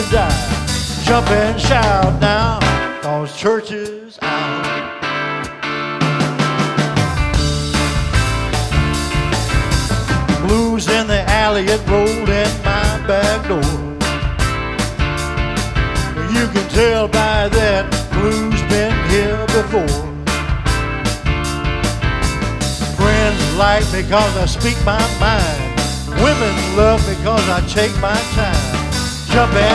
die. Jump and shout now, 'cause church is out. Blues in the alley, it rolled in my back door. You can tell by that blues been here before. Friends like me 'cause I speak my mind. Women love me 'cause I take my time. Jump and